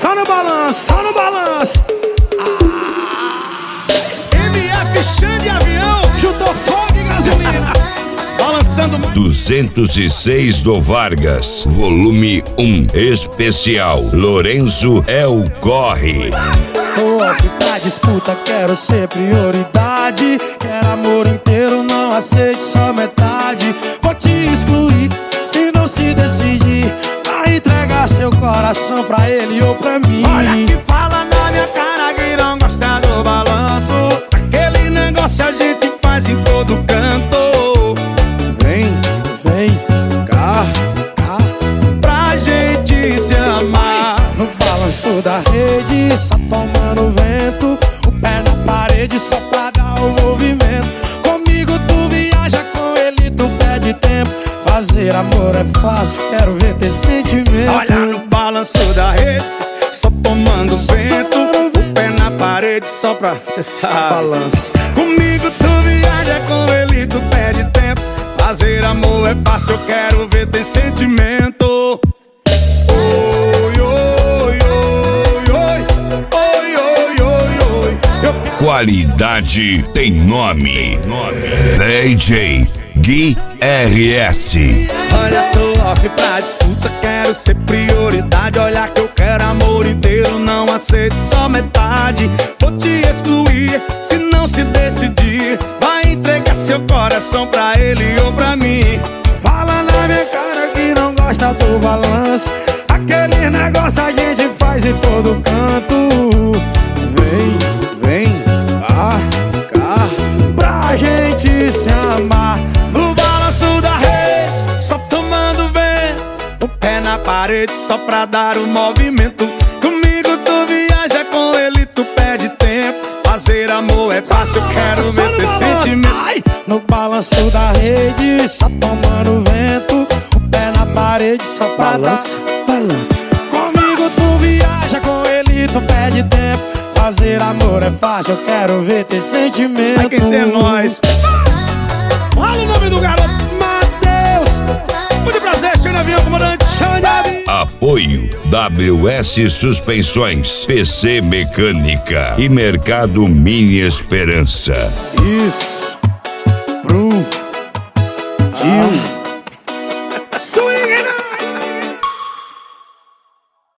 Só no balanço, só no balanço. MF Xande de avião, juntou fogo e gasolina. Balançando 206 do Vargas, volume 1, especial. Lorenzo é o corre. Tô off pra disputa, quero ser prioridade. Quero amor inteiro, não aceite só metade. Vou te excluir, se não se decidir. Vai entregar seu coração pra ele ou pra mim. olha que fala na minha cara que não gosta do balanço. Aquele negócio a gente faz em todo canto. Vem, vem, cá, cá, Pra gente se amar. no balanço da rede, só tomando vento. O pé na parede só pra dar o movimento. Comigo tu viaja, com ele tu perde tempo. Fazer amor é fácil, quero ver ter sentimento. Olha no balanço da rede, só tomando vento. O pé na parede só pra cê sabe. Balanço. Comigo tu viaja, com ele tu perde tempo. Fazer amor é fácil, eu quero ver ter sentimento. Oi, oi, oi, oi, oi, oi, oi, oi. Qualidade tem nome. DJ Gui RS. Olha, tô off pra disputa, quero ser prioridade. Olha que eu quero amor inteiro, não aceito só metade. Vou te excluir, se não se decidir. Vai entregar seu coração pra ele ou pra mim. Fala na minha cara que não gosta do balanço. Aquele negócio a gente faz em todo canto. Vem, vem, cá, cá, pra gente se amar. No balanço da rede, só tomando vento. O pé na parede só pra dar o movimento. Comigo tu viaja, com ele tu perde tempo. Fazer amor é fácil, eu quero ver ter sentimento. Ai, no balanço da rede, só tomando vento. O pé na parede só pra Balanço, dar. balanço. Comigo tu viaja, com ele tu perde tempo. Fazer amor é fácil, eu quero ver ter sentimento. Aí quem tem é nós. Fala o nome do garoto. Mateus, Muito prazer, Xande de avião, comandante. Xande de avião. Apoio WS Suspensões, PC Mecânica e Mercado Mini Esperança. Isso, pro Gil.